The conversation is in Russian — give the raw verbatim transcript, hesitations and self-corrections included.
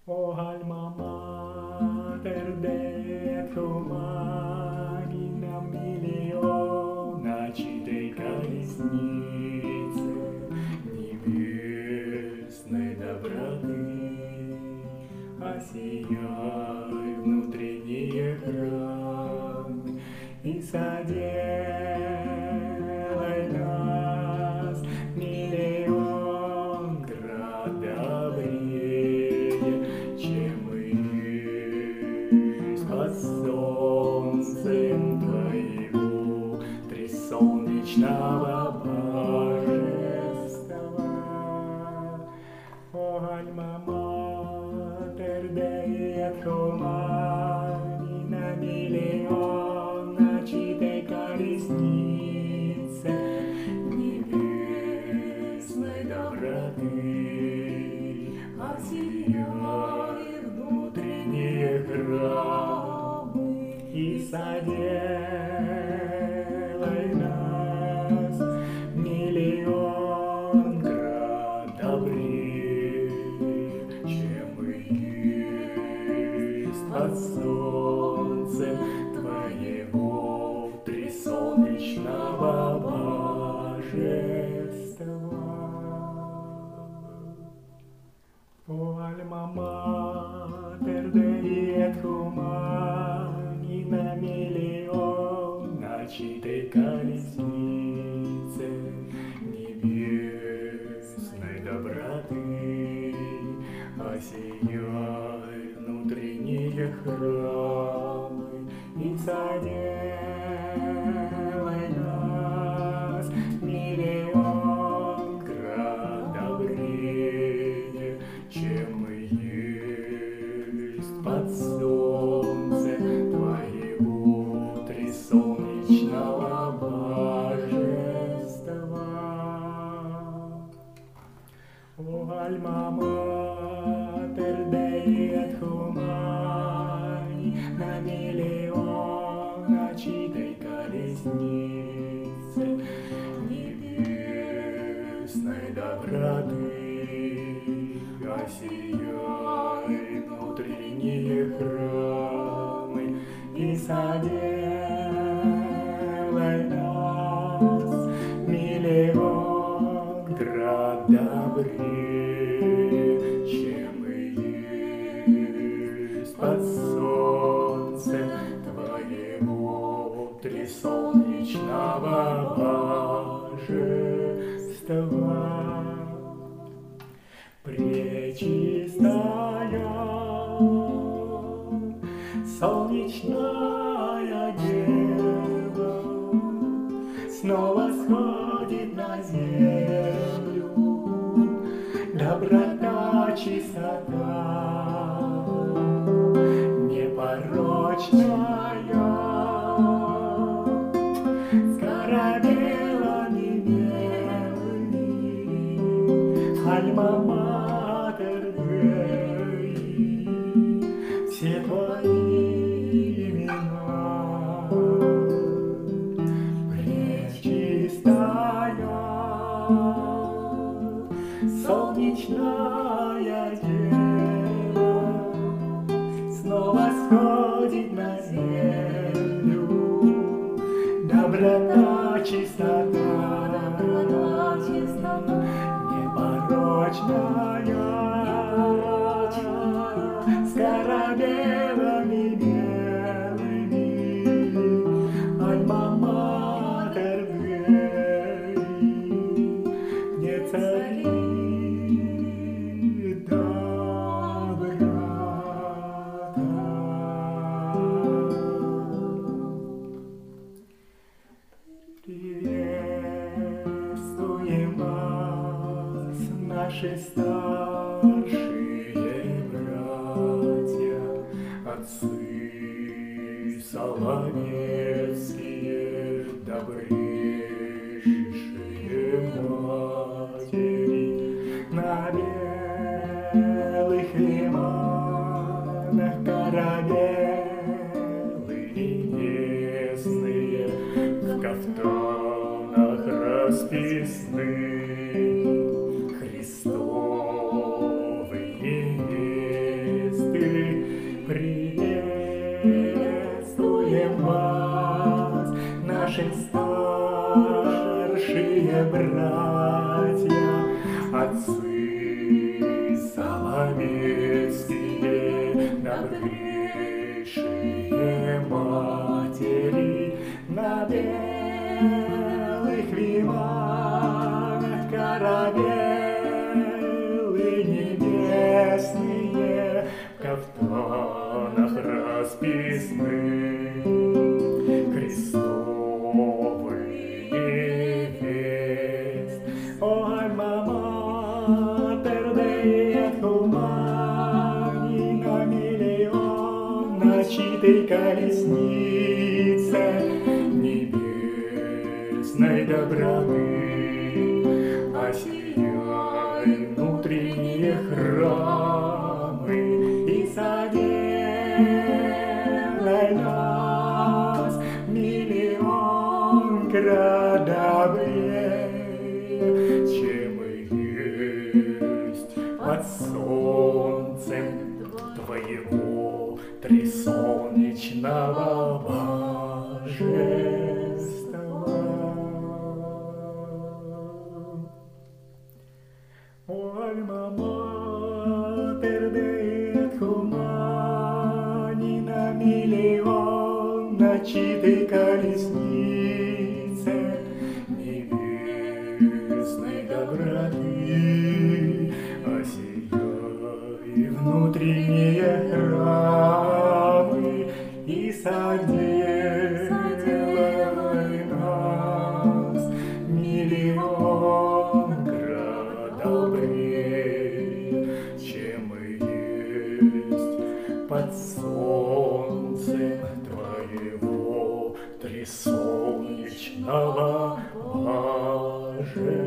О, альма матер детrum на миллионачатой колеснице небесной доброты, осияй внутренние храмы и соделай нас миллион крат добрее, чем мы есть под солнцем твоего трисолнечного божества. О, альма матер детrum на миллион начатой колеснице небесной доброты, осияй внутренние храмы и соделай нас миллион крат добрее, чем мы есть под солнцем твоего трисолнечного божества. О, альма матер детrum на миллион начатой колеснице небесной доброты, осияй внутренние храмы и соделай нас миллион крат добрее, чем мы есть под солнцем твоего трисолнечного божества. О, альма матер детrum на миллион начатой колеснице небесной доброты, осияй внутренние храмы и соделай нас миллион крат добрее, чем мы есть под солнцем твоего трисолнечного божества. Пречистая солнечная дева снова сходит на землю, доброта, чистота, непорочная, с корабелами белыми, альма матер Дей, все твои имена. Пречистая солнечная дева снова сходит на землю, доброта, чистота, непорочная, с корабелами белыми, альма матер Дей, где царит доброта. Приветствуем вас, наши старшие братья, отцы соловецкие, добрейшие матери, на белых лиманах корабелы небесные, в кафтанах расписных Христовы невесты. советские добрейшие матери на белых вимах каравеллы небесные в кафтанах расписных крестовые невест. Ой, мама, пердеет хумани на миллион начитой колеснице небесной доброты, осияй внутренние храмы и соделай нас миллион крат добрее, чем мы есть под солнцем твоего трисолнечного божества. Ой, мама, пердеет хумани на миллион начитой колеснице небесной доброты, осияй внутренние храмы и соделай нас миллион крат добрее, чем мы есть под солнцем твоего трисолнечного божества.